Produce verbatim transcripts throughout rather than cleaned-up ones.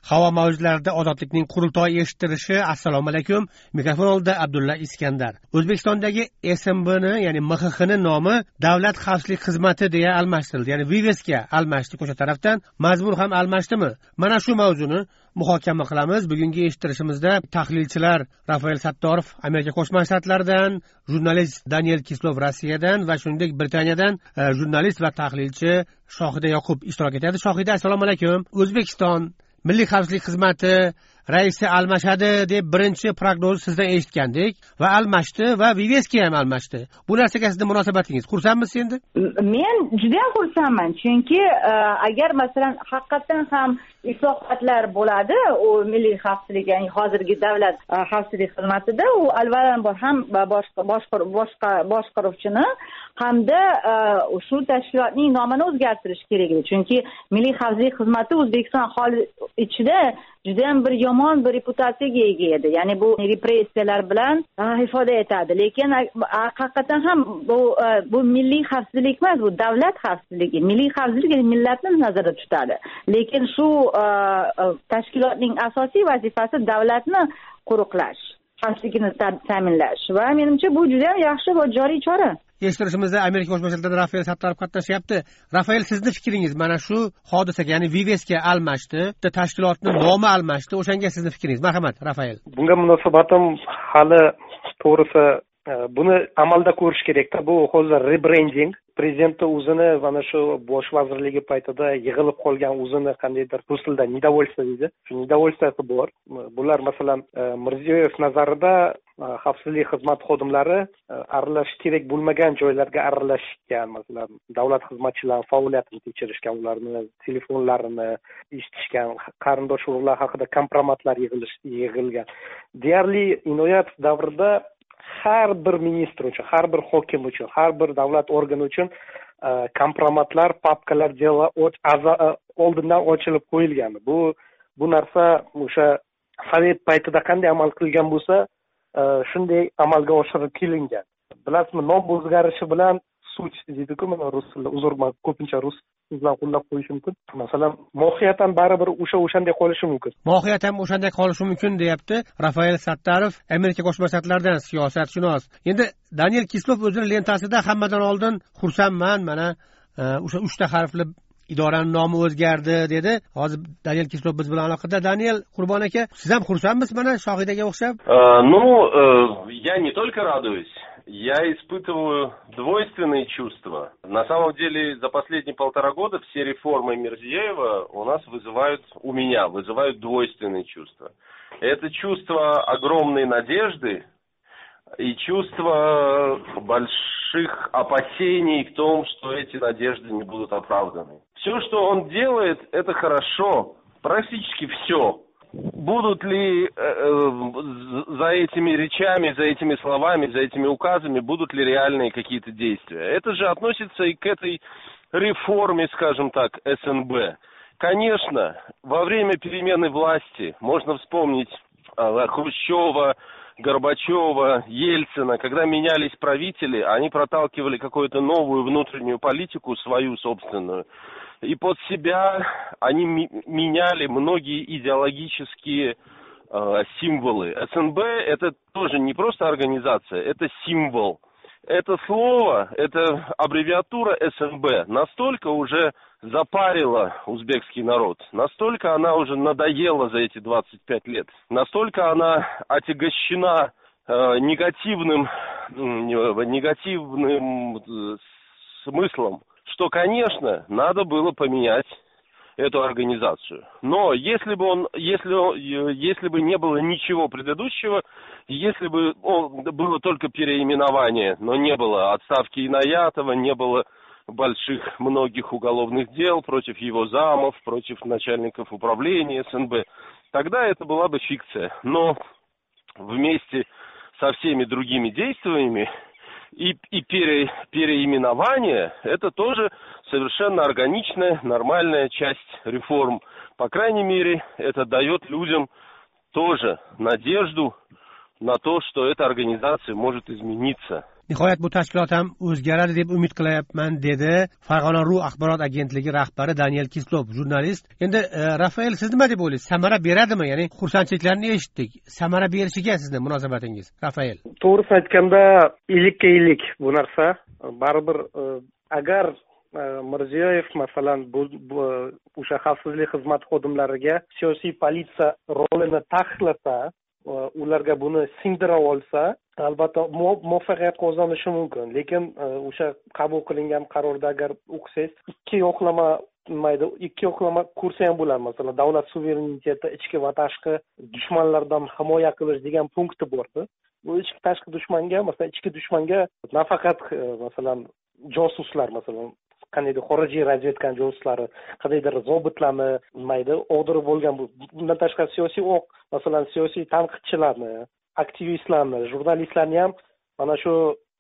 Havo mavjlarida ozodlikning qurultoyi eshittirishi. Assalomu alaykum. Mikrofon oldida Abdulla Iskandar. O'zbekistondagi S M Bni, ya'ni M X Xni nomi Davlat xavfsizlik xizmati deya almashtirildi. Ya'ni Vivesga almashdi. Qo'sha tarafdan mazmun ham almashdimi? Mana shu mavzuni muhokama qilamiz. Bugungi eshittirishimizda tahlilchilar Rafael Sattorov Amerika Qo'shma Shtatlaridan, jurnalist Daniel Kislov Rossiyadan va shuningdek Britaniyadan jurnalist va tahlilchi Shohida Yoqub ishtirok etadi. Shohida, assalomu alaykum. O'zbekiston Milliy xavfsizlik xizmati raisi almashadi deb birinchi prognoz sizdan eshitgandik va almashdi va Vivesga ham almashdi. Bu narsaga sizning munosabatingiz? Xursandmisiz endi? Men juda ham xursandman, chunki agar masalan haqiqatan ham islohotlar bo'ladi, u milliy xavfsizlik, ya'ni hozirgi davlat xavfsizlik xizmatida u avvalambor ham boshqa boshqa boshqaruvchini hamda shu tashkilotning nomini o'zgartirish kerak edi. Chunki milliy xavfsizlik xizmati O'zbekiston aholi ichida juda ham bir yomon bir reputatsiyaga ega edi. Ya'ni bu repressiyalar bilan ifoda etadi. Lekin haqiqatan ham bu bu milliy xavfsizlik emas, bu davlat xavfsizligi. Milliy xavfsizlik millatni nazarda tutadi. Lekin shu tashkilotning asosiy vazifasi davlatni qo'riqlash, xavfsizligini ta'minlash va menimcha bu juda ham yaxshi va joriy chora. Eshittirishimizda Amerika Qo'shma Shtatlaridan Rafael Sattorov qatnashyapti. Rafael, sizni fikringiz mana shu hodisaga, ya'ni Vivesga almashdi, tashkilotning nomi almashdi. O'shanga sizni fikringiz? Marhamat, Rafael. Bunga munosabatim hali to'g'risi buni amalda ko'rish kerak-da. Bu hozir rebranding. Prezident o'zini mana shu bosh vazirligi paytida yig'ilib qolgan o'zini qandaydir rus tilida недовольство deydi. Shu недовольствоsi bor. Bular masalan Mirziyoyev nazarida xavfsizlik xizmat xodimlari aralashish kerak bo'lmagan joylarga aralashgan, masalan davlat xizmatchilari faoliyatini tekshirishgan, ularni telefonlarini eshitishgan, qarindosh urug'lar haqida kompromatlar yig'ilgan. Deyarli inoyat davrida har bir ministr uchun, har bir hokim uchun, har bir davlat organi uchun kompromatlar, papkalar oldindan ochilib qo'yilgan. Bu bu narsa o'sha sovet paytida qanday amal qilgan bo'lsa, shunday amalga oshirib kelingan. Bilasizmi, nom o'zgarishi bilan such deydi-ku, mana rus tilida, uzr, ko'pincha rus bilan qo'llab qo'yish mumkin. Masalan, mohiyatan baribir o'sha o'shanday qolishi mumkin. Mohiyatan o'shanday qolishi mumkin deyapti Rafael Sattorov, Amerika Qo'shma Shtatlaridan siyosatshunos. Endi Daniel Kislov o'zining lentasida hammadan oldin xursandman, mana o'sha uchta harfli idoraning nomi o'zgardi dedi. Hozir Daniel Kislov biz bilan aloqada. Daniel, Qurbon aka, siz ham xursandmisiz mana Shohidaga o'xshab? Ну, я не только радуюсь, я испытываю двойственные чувства. На самом деле, за последние полтора года все реформы Мирзиеева у нас вызывают, у меня вызывают двойственные чувства. Это чувство огромной надежды и чувство больших опасений в том, что эти надежды не будут оправданы. Все, что он делает, это хорошо, практически все. Будут ли э, за этими речами, за этими словами, за этими указами, будут ли реальные какие-то действия? Это же относится и к этой реформе, скажем так, эс эн бэ. Конечно, во время перемены власти можно вспомнить э, Хрущева, Горбачева, Ельцина, когда менялись правители, они проталкивали какую-то новую внутреннюю политику, свою собственную. И под себя они меняли многие идеологические э, символы. эс эн бэ это тоже не просто организация, это символ. Это слово, это аббревиатура эс эн бэ настолько уже запарила узбекский народ, настолько она уже надоела за эти двадцать пять лет, настолько она отягощена э, негативным, э, негативным э, смыслом, что, конечно, надо было поменять эту организацию. Но если бы он, если, если бы не было ничего предыдущего, если бы о, было только переименование, но не было отставки Инаятова, не было больших многих уголовных дел против его замов, против начальников управления эс эн бэ, тогда это была бы фикция. Но вместе со всеми другими действиями И, и пере, переименование – это тоже совершенно органичная, нормальная часть реформ. По крайней мере, это дает людям тоже надежду на то, что эта организация может измениться. Nihoyat bu tashkilot ham o'zgaradi deb umid qilyapman, dedi Farg'ona ru axborot agentligi rahbari Daniel Kislov, jurnalist. Endi Rafael, siz nima deb o'ylaysiz? Samara beradimi? Ya'ni xursandchiliklarni eshitdik. Samara berishiga sizni munosabatingiz, Rafael? To'g'risini aytganda, ilikka ilik bu narsa. Baribir agar Mirziyoyev masalan bu o'sha xavfsizlik xizmati xodimlariga siyosiy politsiya rolini taqiqlasa, ularga buni singdira olsa, albatta muvaffaqiyat qozonishi mumkin. Lekin o'sha qabul qilingan qarorda agar o'qisangiz, ikki yo'qlama mayda ikki yo'qlama kursi ham bo'ladi. Masalan, davlat suvereniteti, ichki va tashqi dushmanlardan himoya qilish degan punkti bordi. Bu ichki tashqi dushmanga, masalan, ichki dushmanga nafaqat masalan josuslar, masalan qandaydir xorijiy razvedka josuslari, qandaydir zobitlarni mayda o'g'dirib bo'lgan, bundan tashqari siyosiy o'q, masalan siyosiy tanqidchilarni, aktivistlarni, jurnalistlarni ham mana shu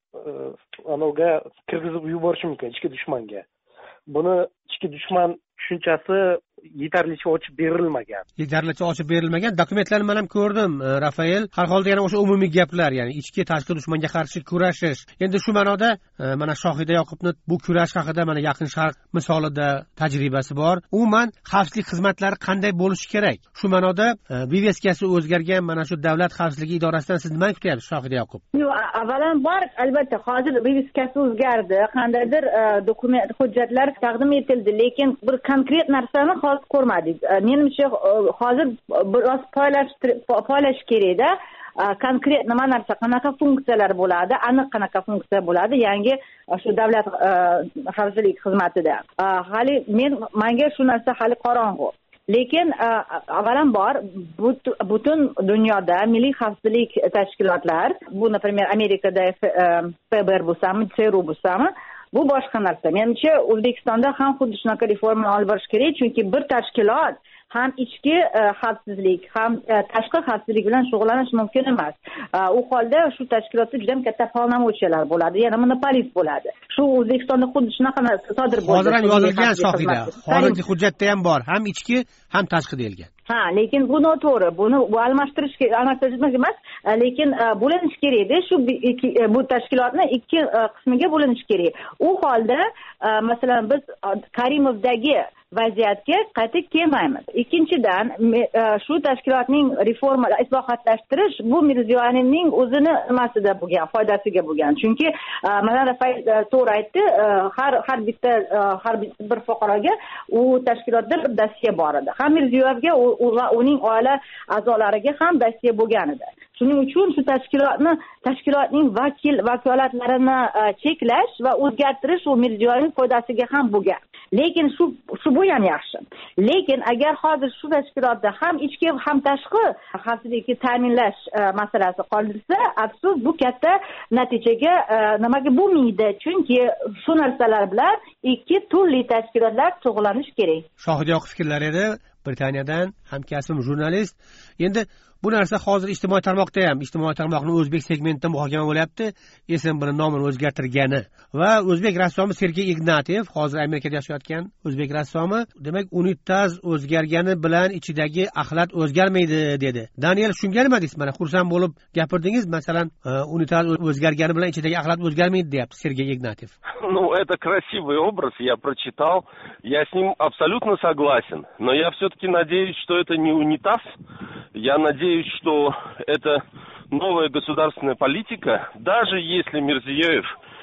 anoga kirgizib yuborish mumkin ichki dushmanga. Buni ichki dushman tushunchasi yetarlicha ochib berilmagan. Yetarlicha ochib berilmagan. Dokumentlarni men ham ko'rdim, Rafael. Har holda yana o'sha umumiy gaplar, ya'ni ichki tashqi dushmanga qarshi kurashish. Endi shu ma'noda mana Shohida Yoqubni bu kurash haqida mana Yaqin Sharq misolida tajribasi bor. Umuman xavfsizlik xizmatlari qanday bo'lishi kerak? Shu ma'noda viveskasi o'zgargan mana shu davlat xavfsizligi idorasidan siz nima kutyapsiz, Shohida Yoqub? Yo'q, avvalambor albatta hozir viveskasi o'zgardi, qandaydir dokument, hujjatlar taqdim etildi, lekin bir konkret narsani hozir ko'rmadik. Menimcha hozir biroz poylash kerak-da. Konkret nima narsa, qanaqa funksiyalar bo'ladi, aniq qanaqa funksiya bo'ladi yangi shu davlat xavfsizlik xizmatida. Hali men menga shu narsa hali qorong'u. Lekin avvalambor butun dunyoda milliy xavfsizlik tashkilotlar, bu например Amerikada F B R bo'lsami, C R U bo'lsami, bu boshqa narsa. Menimcha O'zbekistonda ham xuddi shunaqa reforma olib borish kerak, chunki bir tashkilot ham ichki xavfsizlik, ham tashqi xavfsizlik bilan shug'ullanish mumkin emas. U holda shu tashkilotda juda ham katta polnomochiyalar bo'ladi, yana monopolist bo'ladi. Shu O'zbekistonda xuddi shunaqa narsa sodir bo'ldi. Hozir ham yozilgan Shohida, hozirgi hujjatda ham bor, ham ichki, ham tashqi deyilgan. Ha, lekin bu noto'g'ri. Buni bu almashtirish almashtirish emas, lekin bo'linish kerak-da, shu bu tashkilotni ikki qismiga bo'linish kerak. U holda masalan biz Karimovdagi vaziyatga qaytib kelmaymiz. Ikkinchidan, shu tashkilotning reforma islohotlashtirish bu Mirziyoyevning o'zini nimasida bo'lgan, foydasiga bo'lgan. Chunki mana Rafael to'g'ri aytdi, har har bitta har bir fuqaroga u tashkilotda bir dastya bor edi. Ham Mirziyoyevga va uning oila a'zolariga ham dastya bo'lgan edi. Shuning uchun shu tashkilotni tashkilotning vakil vakolatlarini cheklash va o'zgartirish u Mirziyoyevning foydasiga ham bo'lgan. Lekin shu shu bu ham yaxshi. Lekin agar hozir shu tashkilotda ham ichki ham tashqi xavfsizlikni ta'minlash masalasi qoldirsa, afsus bu katta natijaga nimaga bo'lmaydi. Chunki shu narsalar bilan ikki turli tashkilotlar shug'ullanish kerak. Shohida Yoqub fikrlari edi, Britaniyadan hamkasbim jurnalist. Endi bu narsa hozir ijtimoiy tarmoqda ham, ijtimoiy tarmoqning o'zbek segmentida muhokama bo'lyapti. S M B'ning nomini o'zgartirgani va o'zbek rassomi Sergey Ignatiev, hozir Amerikada yashayotgan o'zbek rassomi, demak, unitaz o'zgargani bilan ichidagi axlat o'zgarmaydi dedi. Daniel, shunga nima deysiz? Mana xursand bo'lib gapirdingiz, masalan, unitaz o'zgargani bilan ichidagi axlat o'zgarmaydi deyapti Sergey Ignatiev. Ну, это красивый образ, я прочитал, я с ним абсолютно согласен, но я все-таки надеюсь, что это не унитаз, я надеюсь, что это новая государственная политика, даже если Мирзиёев,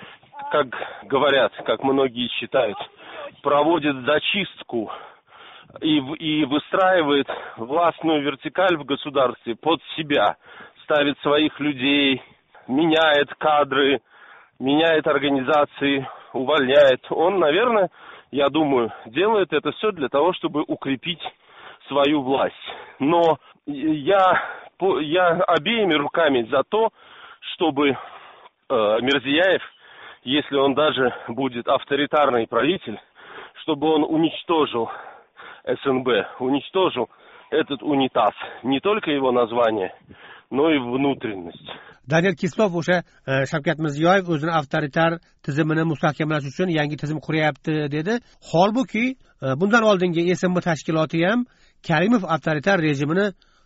как говорят, как многие считают, проводит зачистку и, и выстраивает властную вертикаль в государстве под себя, ставит своих людей, меняет кадры, меняет организации, увольняет. Он, наверное, я думаю, делает это все для того, чтобы укрепить свою власть. Но я, я обеими руками за то, чтобы э, Мирзияев, если он даже будет авторитарный правитель, чтобы он уничтожил С Н Б, уничтожил этот унитаз. Не только его название, но и внутренность. Daniel Kislov o'sha Shavkat Mirziyoyev o'zini avtoritar tizimini mustahkamlash uchun yangi tizim quryapti dedi. Holbuki bundan oldingi S M B tashkiloti ham Karimov avtoritar rejimini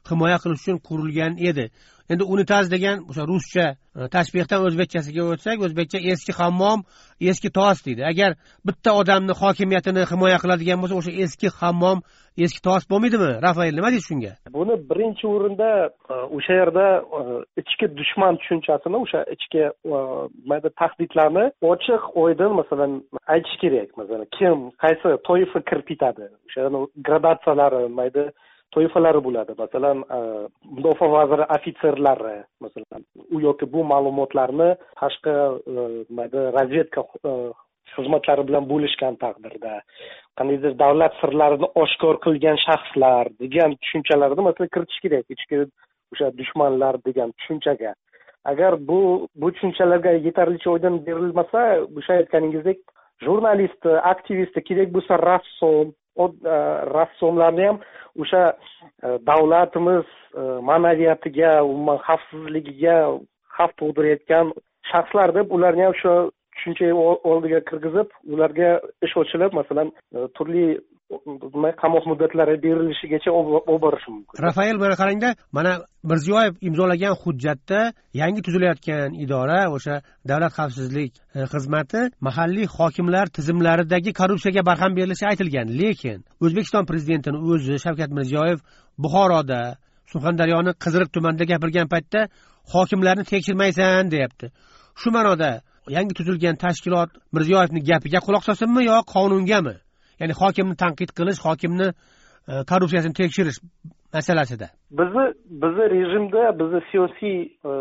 himoya qilish uchun qurilgan edi. Endi unitaz degan o'sha ruscha tashbihdan o'zbekchasiga o'tsak, o'zbekcha eski hammom, eski tos deydi. Agar bitta odamni hokimiyatini himoya qiladigan bo'lsa, o'sha eski hammom, eski tos bo'lmaydimi? Rafael, nima deysiz shunga? Buni birinchi o'rinda o'sha yerda ichki dushman tushunchasini, o'sha ichki mayda tahdidlarni ochiq oydin masalan aytish kerak. Masalan, kim qaysi toifa kiritadi? O'sha gradatsiyalari, mayda toifalari bo'ladi. Masalan, mudofaa vaziri ofitserlari, masalan, u yoki bu ma'lumotlarni tashqi mayda razvedka xizmatlari bilan bo'lishgan taqdirda, qandaydir davlat sirlarini oshkor qilgan shaxslar degan tushunchalarni masalan kiritish kerak ichki o'sha dushmanlar degan tushunchaga. Agar bu bu tushunchalarga yetarlicha oydin berilmasa, o'sha aytganingizdek jurnalist, aktivist, kerak bo'lsa rassom, rassomlarni ham o'sha davlatimiz ma'naviyatiga, umuman xavfsizligiga xavf tug'dirayotgan shaxslar deb ularni ham shu tushuncha oldiga kirgizib, ularga ish ochilib, masalan, turli qamoq muddatlari berilishigacha olib borishi mumkin. Rafael, mana qarangda, mana Mirziyoyev imzolagan hujjatda yangi tuzilayotgan idora, o'sha davlat xavfsizlik xizmati mahalliy hokimlar tizimlaridagi korrupsiyaga barham berilishi aytilgan. Lekin O'zbekiston prezidentining o'zi Shavkat Mirziyoyev Buxoroda, Surxondaryoning Qiziriq tumanida gapirgan paytda hokimlarni tekshirmaysan, deyapti. Shu ma'noda yangi tuzilgan tashkilot Mirziyoyevning gapiga quloq solsinmi yo qonungami? Ya'ni hokimni tanqid qilish, hokimni korrupsiyasini tekshirish masalasida. Bizni bizni rejimda, bizni siyosiy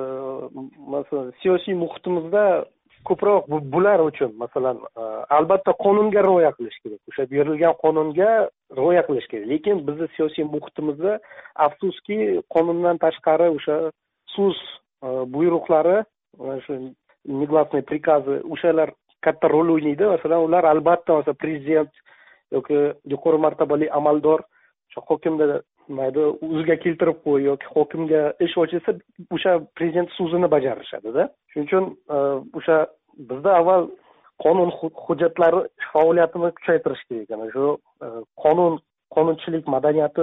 masalan, siyosiy muhitimizda ko'proq bular uchun, masalan, albatta qonunga rioya qilish kerak. O'sha berilgan qonunga rioya qilish kerak. Lekin bizni siyosiy muhitimizda afsuski qonundan tashqari o'sha so'z buyruqlari, o'sha neglасные приказы o'shalar katta rol o'ynaydi. Masalan, ular albatta masalan prezident yoki yuqori martabali amaldor o'sha hokimda mayda o'ziga keltirib qo'y yoki hokimga ish ochilsa, o'sha prezident so'zini bajarishadi-da. Shuning uchun o'sha bizda avval qonun hujjatlari faoliyatini kuchaytirish kerak. Ana shu qonun qonunchilik madaniyati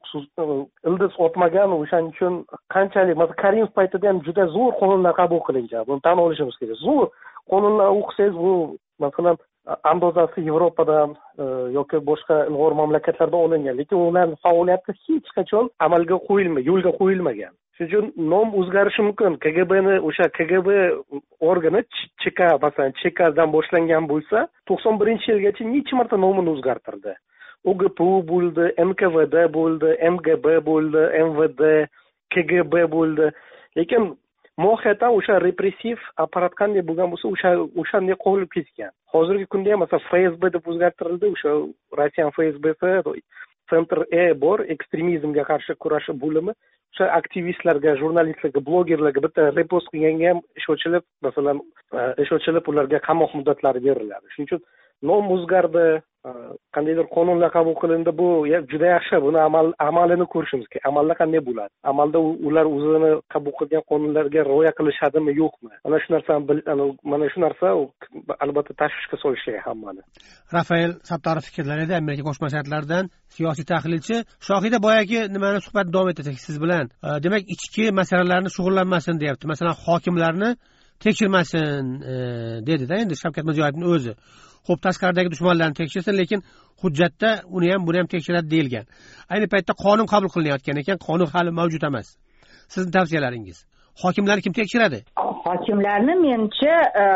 ildiz otmagan, o'shaning uchun qanchalik masalan Karimov paytida ham juda zo'r qonunlar qabul qilingan. Buni tan olishimiz kerak. Zo'r qonunlar o'qisangiz, bu masalan andozasi Yevropadan yoki boshqa ilg'or mamlakatlardan olingan, lekin ularning faoliyati hech qachon amalga qo'yilmagan, yo'lga qo'yilmagan. Shuning uchun nom o'zgarishi mumkin. K G B'ni o'sha K G B organi Ch K masalan Ch K'dan boshlangan bo'lsa, to'qson birinchi yilgacha necha marta nomini o'zgartirdi. O G P U bo'ldi, M K V D bo'ldi, M G B bo'ldi, M V D, K G B bo'ldi. Lekin mohiyatan o'sha repressiv apparat qanday bo'lgan bo'lsa, o'sha o'shanday qolib ketgan. Hozirgi kunda ham masalan F S B deb o'zgartirildi, o'sha Rossiya F S B'si Center E bor, ekstremizmga qarshi kurashish bo'limi. O'sha aktivistlarga, jurnalistlarga, blogerlarga bitta repost qilganga ham ish ochilib, masalan, ish ochilib ularga qamoq muddatlari beriladi. Shuning uchun nom o'zgardi, qandaydir qonunlar qabul qilindi, bu juda yaxshi. Buni amal amalini ko'rishimiz kerak. Amalda qanday bo'ladi? Amalda ular o'zini qabul qilgan qonunlarga rioya qilishadimi, yo'qmi? Mana shu narsani mana shu narsa albatta tashvishga solishi hammani. Rafael Sattorov fikrlarida Amerika Qo'shma Shtatlaridan siyosiy tahlilchi. Shohida boyagi nimani suhbat davom ettirsak siz bilan. Demak, ichki masalalarni shug'ullanmasin deyapti. Masalan, hokimlarni tekshirmasin dedi-da endi Shavkat Mirziyoyevning o'zi. Xo'p, tashqaridagi dushmanlarni tekshirsin, lekin hujjatda uni ham buni ham tekshiradi deyilgan. Ayni paytda qonun qabul qilinayotgan ekan, qonun hali mavjud emas. Sizning tavsiyalaringiz? Hokimlarni kim tekshiradi? Hokimlarni menimcha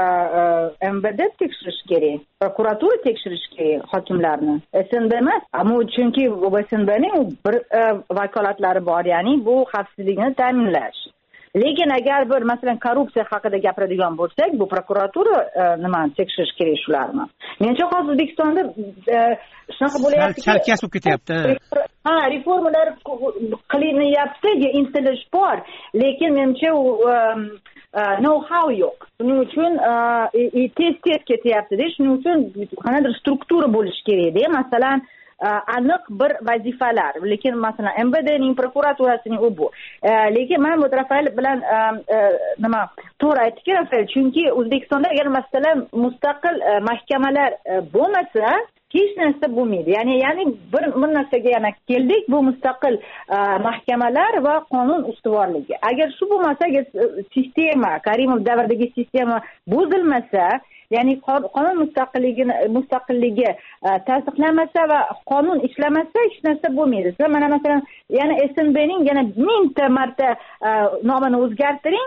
M V D tekshirish kerak, prokuratura tekshirish kerak hokimlarni. S N B emas. Ammo chunki S N B'ning bir vakolatlari bor, ya'ni bu xavfsizlikni ta'minlash. Lekin agar bir masalan korrupsiya haqida gapiradigan bo'lsak, bu prokuratura nima tekshirish kerak shularni. Menimcha hozir O'zbekistonda shunaqa bo'layapti. Chalkash bo'lib ketyapti. Ha, reformalar qilinyapti, intilish bor, lekin menimcha u know-how yo'q. Shuning uchun tez-tez ketyapti-da. Shuning uchun qanaqadir struktura bo'lishi kerak-da. Masalan, aniq bir vazifalar, lekin masalan M V D'ning prokuraturasining u bu. Lekin men bu Rafael bilan nima to'g'ri aytdiki, Rafael, chunki O'zbekistonda agar masalan mustaqil mahkamalar bo'lmasa, hech narsa bo'lmaydi. Ya'ni ya'ni bir bir narsaga yana keldik, bu mustaqil mahkamalar va qonun ustuvorligi. Agar shu bo'lmasa, sistema, Karimov davridagi sistema buzilmasa, ya'ni qonun mustaqilligini mustaqilligi tasdiqlanmasa va qonun ishlamasa, hech narsa bo'lmaydi. Siz mana masalan, yana S N B'ning yana mingta marta nomini o'zgartiring,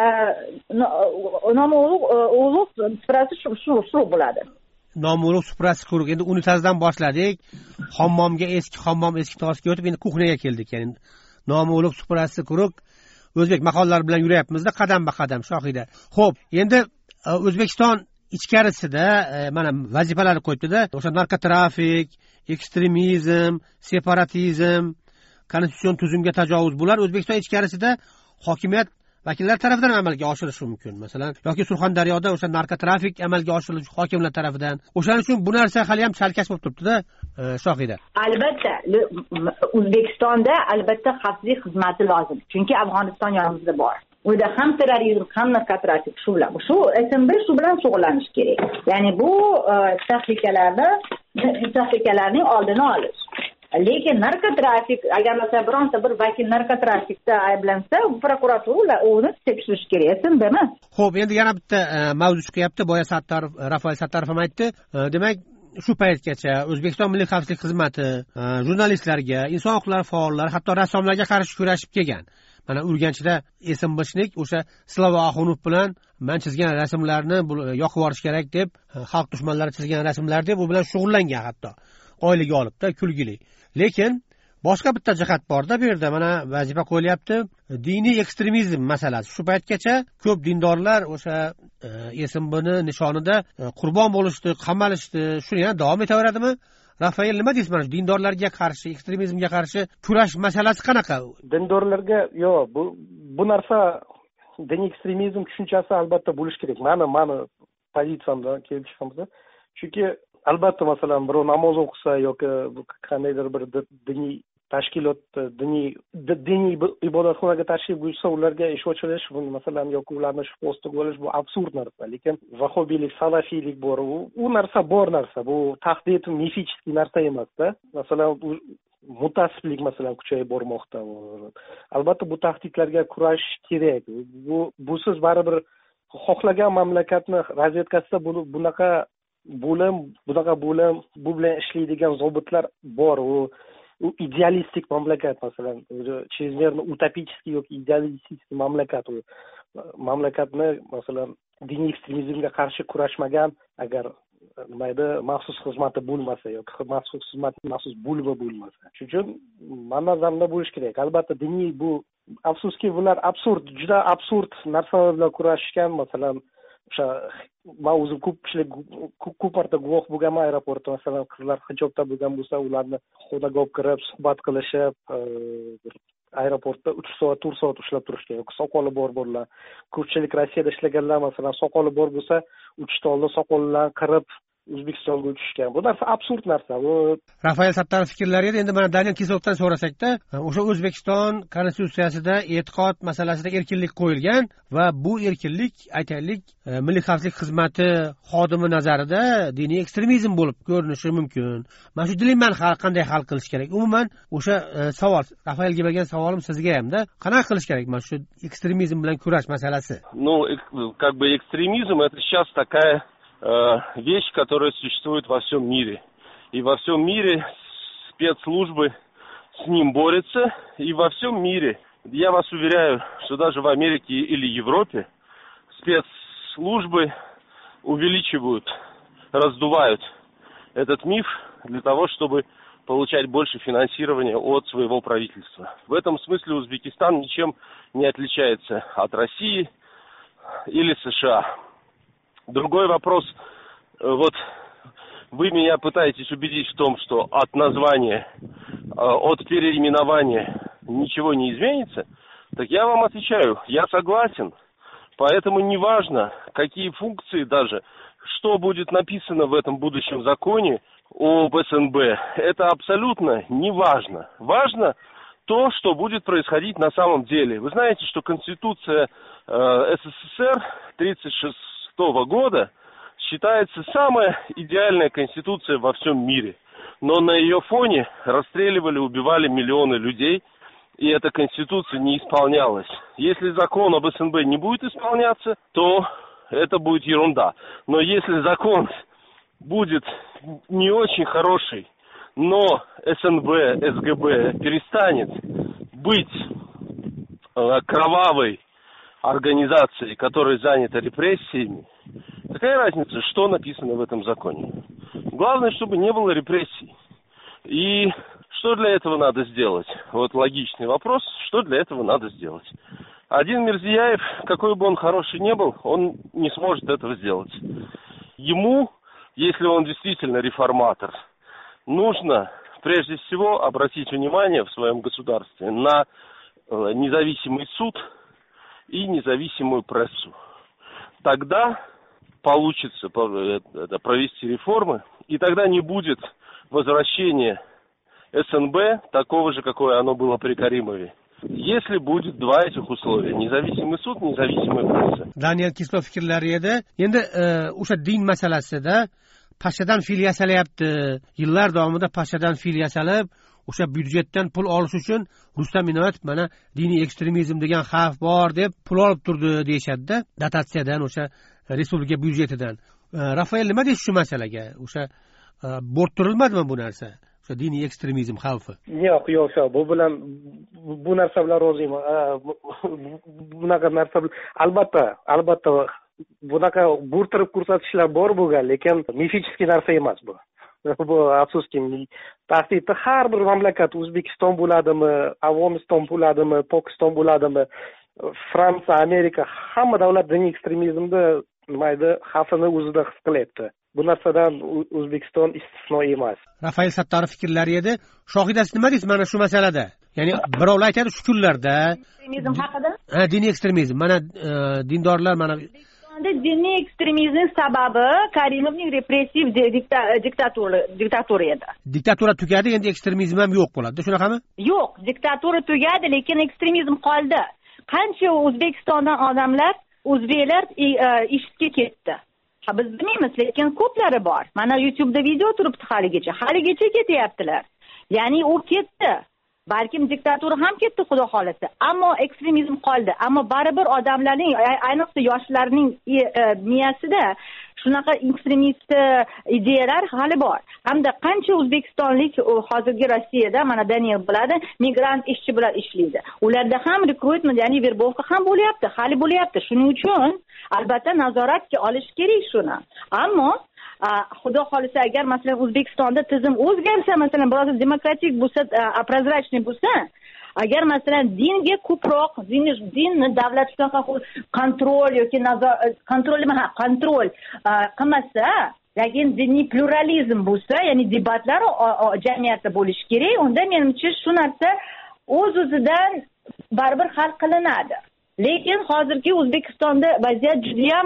nomi ulug' suprasi shu shu bo'ladi. Nomi ulug' suprasi quruq. Endi unitazidan boshladik. Hammomga eski hammom, eski tosga o'tib, endi kuxnaga keldik. Ya'ni nomi ulug' suprasi quruq o'zbek maqollari bilan yuryapmiz-da, qadam-ba-qadam Shohida. Xo'p, endi O'zbekiston ichkarisida mana vazifalar qo'yibdi-da, o'sha narkotrafik, ekstremizm, separatizm, konstitutsion tuzumga tajovuz, bular O'zbekiston ichkarisida hokimiyat vakillar tomonidan amalga oshirilishi mumkin. Masalan, yoki Surxondaryoda o'sha narkotrafik amalga oshirilishi hokimlar tomonidan. O'shaning uchun bu narsa hali ham chalkash bo'lib turibdi-da, Shohida. Albatta, O'zbekistonda albatta xavfsizlik xizmati lozim. Chunki Afg'oniston yonimizda bor. Uyda ham terrorizm, ham narkotrafik shu bilan. Shu S N B shu bilan shug'ullanish kerak. Ya'ni bu tahlikalarni, tahlikalarning oldini olish. Lekin narkotrafik, agar masalan bironta bir vakil narkotrafikda ayblansa, prokuratura uni tekshirish kerak, S N B emas. Xo'p, endi yana bitta mavzu chiqyapti. Boya Sattorov, Rafael Sattorov ham aytdi. Demak, shu paytgacha O'zbekiston Milliy xavfsizlik xizmati jurnalistlarga, inson huquqlari faollari, hatto rassomlarga qarshi kurashib kelgan. Mana Urganchda Esimboshnik o'sha Slava Axunov bilan men chizgan rasmlarni yoqib yuborish kerak deb, xalq dushmanlari chizgan rasmlar deb u bilan shug'ullangan, hatto oylik olibda, kulgili. Lekin boshqa bitta jihat bor-da, bu yerda mana vazifa qo'yilyapti. Diniy ekstremizm masalasi. Shu paytgacha ko'p dindorlar o'sha Esimboni nishonida qurbon bo'lishdi, qamalishdi. Shuni yana davom etaveradimi? Rafael, nima deysiz mana dindorlarga qarshi, ekstremizmga qarshi kurash masalasi qanaqa? Dindorlarga yo'q, bu bu narsa diniy ekstremizm tushunchasi albatta bo'lish kerak. Mani mani pozitsiyamdan kelib chiqamizda. Chunki albatta masalan birov namoz o'qisa yoki qandaydir bir diniy tashkilot, diniy diniy ibodatxonaga tashrif buyursa, ularga ish ochilish, masalan, yoki ularni shu postga bo'lish, bu absurd narsa. Lekin vahobiylik, salafiylik bor, u narsa bor narsa. Bu tahdid mifический narsa emas-da. Masalan, mutasiflik masalan kuchayib bormoqda. Albatta bu tahdidlarga kurash kerak. Bu busiz baribir xohlagan mamlakatni razvedkasida bunaqa bo'lim, bunaqa bo'lim, bu bilan ishlaydigan zobitlar bor. U u idealistik mamlakat, masalan, chezmerno utopический yoki idealistik mamlakat. U mamlakatni masalan diniy ekstremizmga qarshi kurashmagan, agar nima edi, maxsus xizmati bo'lmasa yoki maxsus xizmatning maxsus bo'limi bo'lmasa. Shuning uchun men nazarimda bo'lish kerak. Albatta diniy bu afsuski bular absurd, juda absurd narsalar bilan kurashishgan. Masalan, o'sha men o'zim ko'pchilik ko'p marta guvoh bo'lganman aeroportda, masalan, qizlar hijobda bo'lgan bo'lsa, ularni xonaga olib kirib suhbat qilishib, aeroportda uch soat, to'rt soat ushlab turishgan. Yoki soqoli bor bo'lganlar. Ko'pchilik Rossiyada ishlaganlar, masalan, soqoli bor bo'lsa, uchta oldin soqollarni qirib O'zbekistonga uchishgan. Bu narsa absurd narsa. Bu Rafael Sattorov fikrlari edi. Endi mana Daniel Kislovdan so'rasak-da, o'sha O'zbekiston konstitutsiyasida e'tiqod masalasida erkinlik qo'yilgan va bu erkinlik, aytaylik, Milliy xavfsizlik xizmati xodimi nazarida diniy ekstremizm bo'lib ko'rinishi mumkin. Mana shu dilemani qanday hal qilish kerak? Umuman o'sha savol, Rafaelga bergan savolim sizga ham-da. Qanaqa qilish kerak mana shu ekstremizm bilan kurash masalasi? Ну, как бы экстремизм это сейчас такая вещь, которая существует во всем мире. И во всем мире спецслужбы с ним борются. И во всем мире, я вас уверяю, что даже в Америке или Европе спецслужбы увеличивают, раздувают этот миф для того, чтобы получать больше финансирования от своего правительства. В этом смысле Узбекистан ничем не отличается от России или США. Другой вопрос, вот вы меня пытаетесь убедить в том, что от названия, от переименования ничего не изменится, так я вам отвечаю, я согласен. Поэтому неважно, какие функции даже, что будет написано в этом будущем законе об эс эн бэ, это абсолютно не важно. Важно то, что будет происходить на самом деле. Вы знаете, что Конституция э, эс эс эс эр тридцать шестого года считается самая идеальная конституция во всем мире. Но на ее фоне расстреливали, убивали миллионы людей, и эта конституция не исполнялась. Если закон об СНБ не будет исполняться, то это будет ерунда. Но если закон будет не очень хороший, но СНБ, СГБ перестанет быть э, кровавой организацией, которая занята репрессиями, какая разница, что написано в этом законе? Главное, чтобы не было репрессий. И что для этого надо сделать? Вот логичный вопрос, что для этого надо сделать? Один Мирзияев, какой бы он хороший не был, он не сможет этого сделать. Ему, если он действительно реформатор, нужно прежде всего обратить внимание в своем государстве на независимый суд и независимую прессу. Тогда получится провести реформы, и тогда не будет возвращения СНБ такого же, какое оно было при Каримове. Если будет два этих условия: независимый суд, независимая пресса. Daniel Kislov fikrlari edi. Endi o'sha din masalasida pashshadan fil yasalyapti. Yillar davomida pashshadan fil yasalib, o'sha byudjetdan pul olish uchun Rustam Inoyatov mana diniy ekstremizm degan xavf bor deb pul olib turdi deyishadi-da, dotatsiyadan, o'sha respublika byudjetidan. Rafael, nima deysiz shu masalaga? O'sha bo'rttirilmadimi bu narsa? O'sha diniy ekstremizm xavfi? Yo'q, yo'q, yo'q. Bu bilan bu narsa bilan roziman. Bunaqa narsa albatta, albatta bunaqa bo'rttirib ko'rsatishlar bor bo'lgan, lekin mifический narsa emas bu. Bu afsuski tahdidda har bir mamlakat, O'zbekiston bo'ladimi, Afg'oniston bo'ladimi, Pokiston bo'ladimi, Fransiya, Amerika, hamma davlat diniy ekstremizmni nimaydi xavfini o'zida his qilyapti. Bu narsadan O'zbekiston istisno emas. Rafael Sattorov fikrlari edi. Shohidasi nima deysiz mana shu masalada? Ya'ni birovlar aytadi shu kunlarda ekstremizm haqida? Ha, diniy ekstremizm. Mana dindorlar mana diniy ekstremizm sababi Karimovning repressiv diktatura diktatura edi. Diktatura tugadi, endi ekstremizm ham yo'q bo'ladi. Shunaqami? Yo'q, diktatura tugadi, lekin ekstremizm qoldi. Qancha O'zbekistondan odamlar, o'zbeklar ishga ketdi. Ha, biz bilmaymiz, lekin ko'plari bor. Mana YouTube'da video turibdi haligacha. Haligacha ketyaptilar. Ya'ni u ketdi. Balkim diktatura ham ketdi, xudo xolasa. Ammo ekstremizm qoldi. Ammo baribir odamlarning, ayniqsa yoshlarning miyasida shunaqa ekstremist ideyalar hali bor. Hamda qancha o'zbekistonlik hozirgi Rossiyada, mana Daniel biladi, migrant ishchi bilan ishlaydi. Ularda ham rekrutment, ya'ni verbovka ham bo'lyapti, hali bo'lyapti. Shuning uchun albatta nazoratga olish kerak shuni. Ammo xudo xolasa agar masalan O'zbekistonda tizim o'zgarsa, masalan biroz demokratik bo'lsa, prozrachniy bo'lsa, agar masalan dinga ko'proq din dinni davlat shunaqa kontrol yoki kontrol nima kontrol qilmasa, lekin diniy pluralizm bo'lsa, ya'ni debatlar jamiyatda bo'lishi kerak, unda menimcha shu narsa o'z-o'zidan baribir hal qilinadi. Lekin hozirgi O'zbekistonda vaziyat juda ham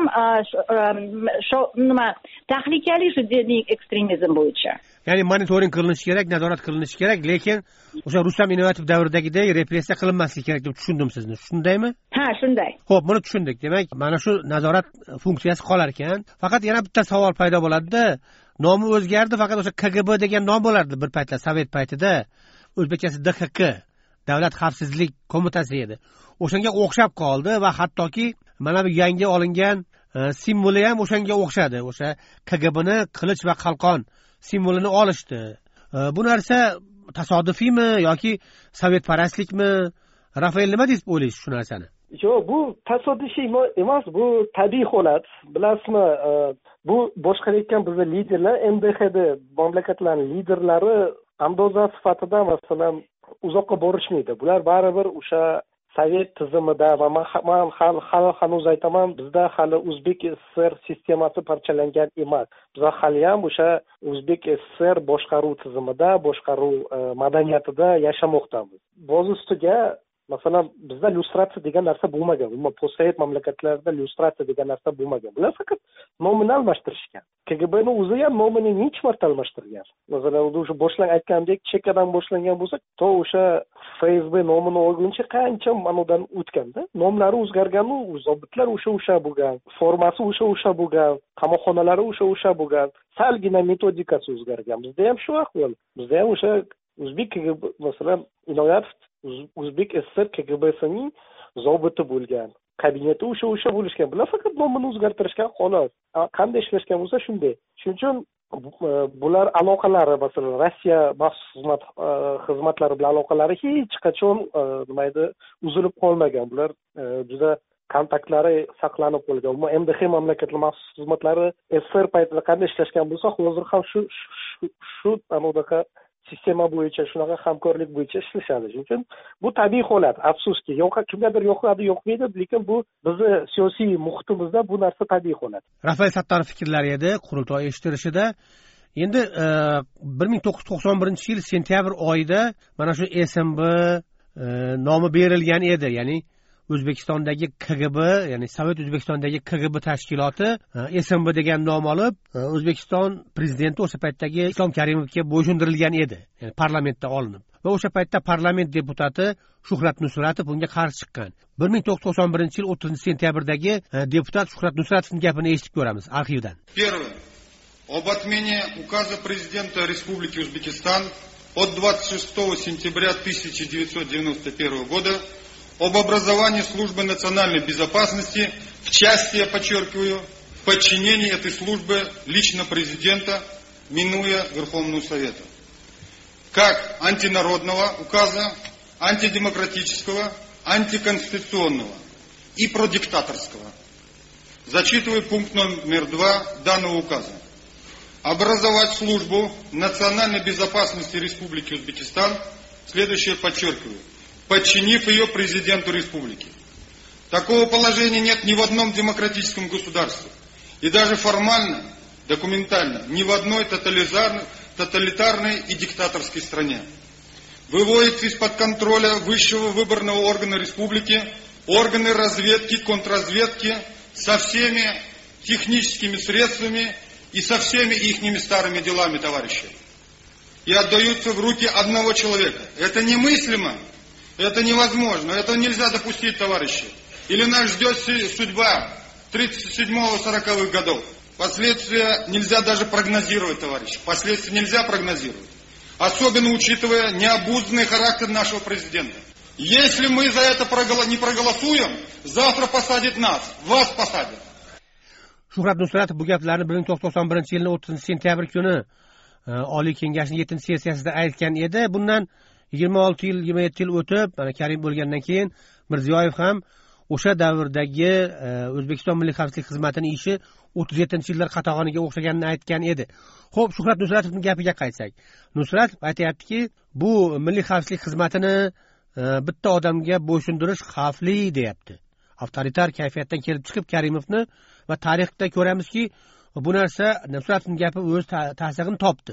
nima tahlikali shu diniy ekstremizm bo'yicha. Ya'ni monitoring qilinishi kerak, nazorat qilinishi kerak, lekin o'sha Rustam Inoyatov davridagidek repressiya qilinmasligi kerak deb tushundim sizni. Shundaymi? Ha, shunday. Xo'p, buni tushundik. Demak, mana shu nazorat funksiyasi qolar ekan. Faqat yana bitta savol paydo bo'ladi-da. Nomi o'zgardi, faqat o'sha K G B degan nom bo'lardi bir paytlar Sovet paytida. O'zbekchasi D X K, Davlat xavfsizlik qo'mitasi edi. O'shanga o'xshab qoldi va hattoki mana bu yangi olingan simboli ham o'shanga o'xshadi. O'sha K G Bni qilich va qalqon simvolini olishdi. Bu narsa tasodifiymi yoki sovetparastlikmi? Rafael, nima deb o'ylaysiz shu narsani? Yo'q, bu tasodifiy emas, bu tabiiy holat. Bilasizmi, bu boshqarayotgan bizning liderlar, M D Xda mamlakatlarning liderlari andoza sifatida masalan uzoqqa borishmaydi. Bular baribir o'sha Sovet tizimida va man hali hanuz aytaman, bizda hali O'zbek S S R sistemasi parchalangan emas. Biz hali ham o'sha O'zbek S S R boshqaruv tizimida, boshqaruv madaniyatida yashamoqdamiz. Boz ustiga masalan bizda lyustratsiya degan narsa bo'lmagan, umuman postsovet mamlakatlarda lyustratsiya degan narsa bo'lmagan. Bular faqat nomini almashtirishgan. K G B'ni o'zi ham nomini necha marta almashtirgan. Masalan, o'sha boshlang aytgandek chekkadan boshlangan bo'lsa, to o'sha F S B nomini olguncha qancha manodan o'tganda, nomlari o'zgargan-u, zobitlar o'sha o'sha bo'lgan, formasi o'sha o'sha bo'lgan, qamoqxonalari o'sha o'sha bo'lgan, salgina metodikasi o'zgargan. Bizda ham shu ahvol. Bizda ham o'sha O'zbek K G B, masalan, Inoyatov O'zbek S S R K G B'sining zobiti bo'lgan. Kabineti o'sha o'sha bo'lishgan. Bular faqat nomini o'zgartirishgan xolos. Qanday ishlashgan bo'lsa shunday. Shuning uchun bular aloqalari, masalan, Rossiya maxsus xizmat xizmatlari bilan aloqalari hech qachon nima edi, uzilib qolmagan. Bular juda kontaktlari saqlanib qolgan. Umuman M D X mamlakatlar maxsus xizmatlari S S R paytida qanday ishlashgan bo'lsa, hozir ham shu shu anaqa sistema bo'yicha, shunaqa hamkorlik bo'yicha ishlashadi. Shuning uchun bu tabiiy holat. Afsuski, yo'q, kimgadir yoqadi, yoqmaydi, lekin bu bizni siyosiy muhitimizda bu narsa tabiiy holat. Rafael Sattorov fikrlari edi qurultoy eshittirishida. Endi bir ming to'qqiz yuz to'qson birinchi yil sentyabr oyida mana shu S M B nomi berilgan edi, ya'ni O'zbekistondagi K G B, ya'ni Sovet O'zbekistondagi K G B tashkiloti S M B degan nom olib, O'zbekiston prezidenti o'sha paytdagi Islom Karimovga bo'ysundirilgan edi, ya'ni parlamentda olinib. Va o'sha paytda parlament deputati Shuhrat Nusratov bunga qarshi chiqqan. bir ming to'qqiz yuz to'qson birinchi yil o'ttizinchi sentyabrdagi deputat Shuhrat Nusratovning gapini eshitib ko'ramiz arxivdan. Первое. Об отмене указа президента Республики Узбекистан от двадцать шестого сентября тысяча девятьсот девяносто первого года об образовании службы национальной безопасности в части, я подчеркиваю, в подчинении этой службы лично президента, минуя Верховного Совета. Как антинародного указа, антидемократического, антиконституционного и продиктаторского. Зачитываю пункт номер два данного указа. Образовать службу национальной безопасности Республики Узбекистан, следующее подчеркиваю, подчинив ее президенту республики. Такого положения нет ни в одном демократическом государстве. И даже формально, документально, ни в одной тоталитарной и диктаторской стране. Выводится из-под контроля высшего выборного органа республики органы разведки, контрразведки со всеми техническими средствами и со всеми ихними старыми делами, товарищи. И отдаются в руки одного человека. Это немыслимо. Это невозможно, это нельзя допустить, товарищи. Или нас ждет судьба тридцать седьмого сороковых годов. Последствия нельзя даже прогнозировать, товарищи. Последствия нельзя прогнозировать. Особенно учитывая необузданный характер нашего президента. Если мы за это не проголосуем, завтра посадят нас, вас посадят. Shuhrat Nusratov bu gaplarni bir ming to'qqiz yuz to'qson birinchi yilning o'ttizinchi sentyabr kuni Oliy Kengashning yettinchi sessiyasida aytgan edi. Bundan yigirma olti yil, yigirma yetti yil o'tib, mana Karim bo'lgandan keyin Mirziyoyev ham o'sha davrdagi O'zbekiston Milliy xavfsizlik xizmatining ishi o'ttiz yettinchi yillar qatag'oniga o'xshaganini aytgan edi. Xo'p, Shuhrat Nusratovning gapiga qaytsak. Nusratov aytayaptiki, bu Milliy xavfsizlik xizmatini bitta odamga bo'ysundirish xavfli deyapti. Avtoritar kayfiyatdan kelib chiqib Karimovni va tarixda ko'ramizki, bu narsa Nusratovning gapi o'z tasdig'ini topdi.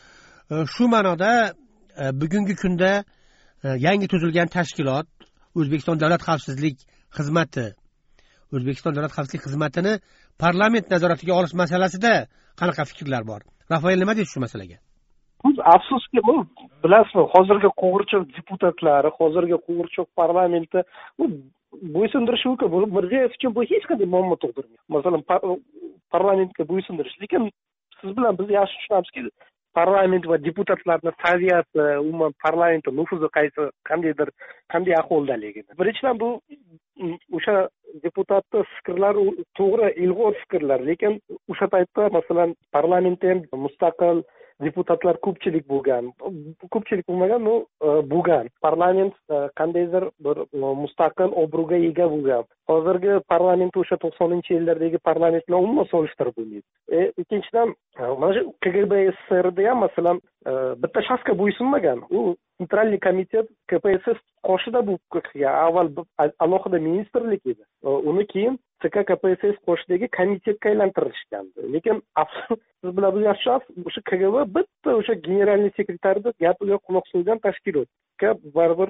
Shu ma'noda bugungi kunda yangi tuzilgan tashkilot O'zbekiston Davlat xavfsizlik xizmati O'zbekiston Davlat xavfsizlik xizmatini parlament nazoratiga olish masalasida qanaqa fikrlar bor? Rafael, nima deysiz shu masalaga? Afsuski, bu bilasizmi, hozirgi qo'g'irchoq deputatlari, hozirgi qo'g'irchoq parlamenti bu bo'ysundirish mumkin. Bu Mirziyoyev uchun bu hech qanday muammo tug'dirmaydi. Masalan, parlamentga bo'ysundirish. Lekin siz bilan biz yaxshi tushunamizki, parlament va deputatlarni saviyasi, umuman parlamentda nufuzi qaysi qandaydir qanday ahvoldaligini. Birinchidan bu o'sha deputatni fikrlari to'g'ri, ilg'or fikrlar, lekin o'sha paytda masalan parlamentda ham mustaqil deputatlar ko'pchilik bo'lgan. Ko'pchilik bo'lmagan, no bo'lgan. Parlament qandaydir bir mustaqil obro'ga ega bo'lgan. Hozirgi parlament o'sha to'qsoninchi yillardagi parlament bilan umuman solishtirib bo'lmaydi. E, ikkinchidan, mana shu K G B S S Rda ham masalan bitta shaxsga bo'ysunmagan. U Centralniy komitet K P S S qoshida bu avval alohida ministrlik edi. Uni keyin C K K P S S qoshidagi komitetga aylantirishgandi. Lekin siz bilan biz yaxshi o'sha K G B bitta o'sha generalniy sekretarni gapiga quloq solgan tashkilot. Baribir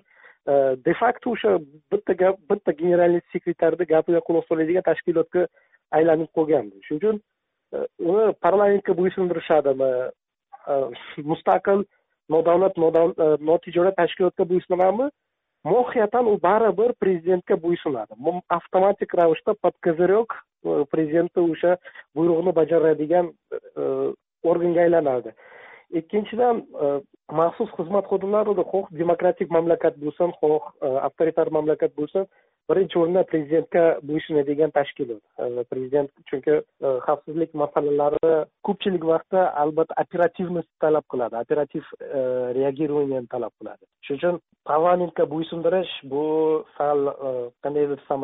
de facto o'sha bitta gap bitta generalniy sekretarni gapiga quloq soladigan tashkilotga aylanib qolgandi. Shuning uchun uni parlamentga bo'ysundirishadimi, mustaqil nodavlat notijorat tashkilotga bo'ysunadimi, mohiyatan u baribir prezidentga bo'ysunadi. Avtomatik ravishda под козырек prezidentni o'sha buyrug'ini bajaradigan organga aylanadi. Ikkinchidan, maxsus xizmat xodimlari xoh demokratik mamlakat bo'lsin, xoh avtoritar mamlakat bo'lsin, birinchi o'rinda prezidentga bo'ysunadigan tashkilot. Prezident chunki xavfsizlik masalalari ko'pchilik vaqtda albatta operativnost talab qiladi, operativ reagirovание talab qiladi. Shuning uchun parlamentga bo'ysundirish bu sal qanday desam,